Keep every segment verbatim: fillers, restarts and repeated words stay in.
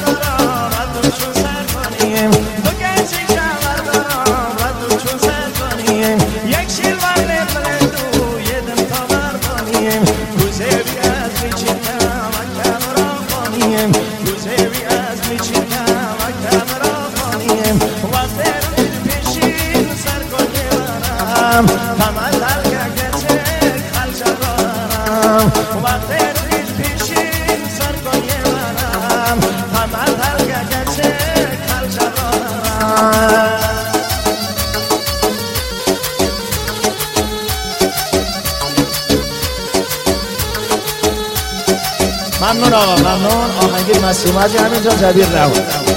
دارم و تو چون سر کنیم تو گرچه شمر دارم و تو چون سر کنیم یک شیلوان نفره تو یه دم تا مردانیم روزه بی از میچینم و کمرا خانیم روزه بی از میچینم و کمرا خانیم وقت رو پیشین سر کنیم برم همه دلگه گچه خلچه دارم وقت رو پیشین سر کنیم برم همه دلگه گچه خلچه دارم. ممنون آقا ممنون. آهنگیر مسیومتی همینجا جبیر رو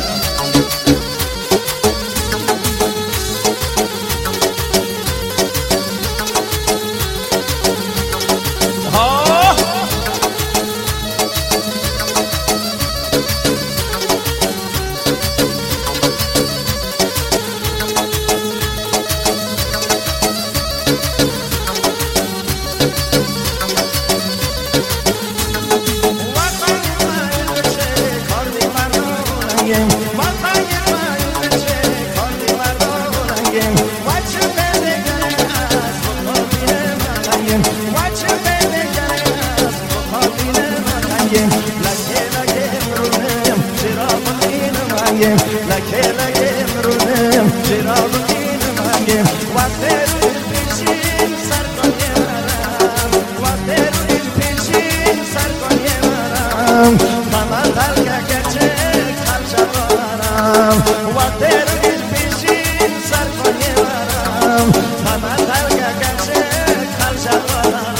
لکه لکه مرونم چرا بگیم منگیم وقت رو پیشین سر کنیم برم وقت رو پیشین سر کنیم برم همه دلگه گچه خلچه برم وقت رو پیشین سر کنیم برم همه دلگه گچه خلچه برم.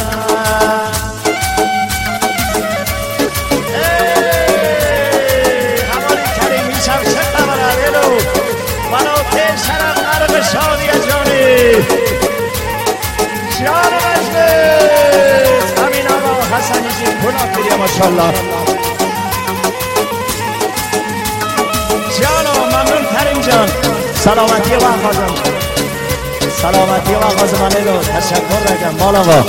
شادی جانی شاد مجلس امین آقا حسنی جی گناه کریم ماشاءالله جانو ممنون کریم جان سلامتی و آغازم سلامتی و آغاز منه رو تشکر رگم مال آقا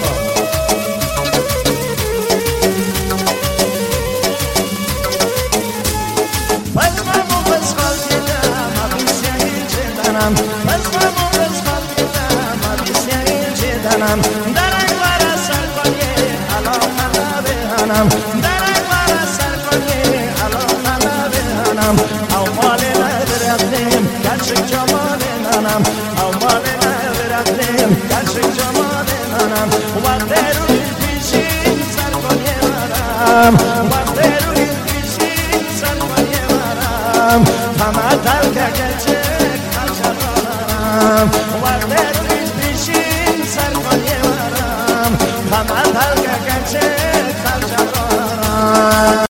بس مامو بس خاطرم آبیسیایی جدانم درک برا سر کنی الان ملا بهانم درک برا سر کنی الان ملا بهانم او مال ندرفتیم گرچه جمال نانم او مال ندرفتیم گرچه جمال نانم وقت روی پیشین سر کنی برم وقت روی پیشین سر کنی برم همه دلگه گچه وقت روی پیشین سر کنی برم همه دلگه گچه خلچه برم.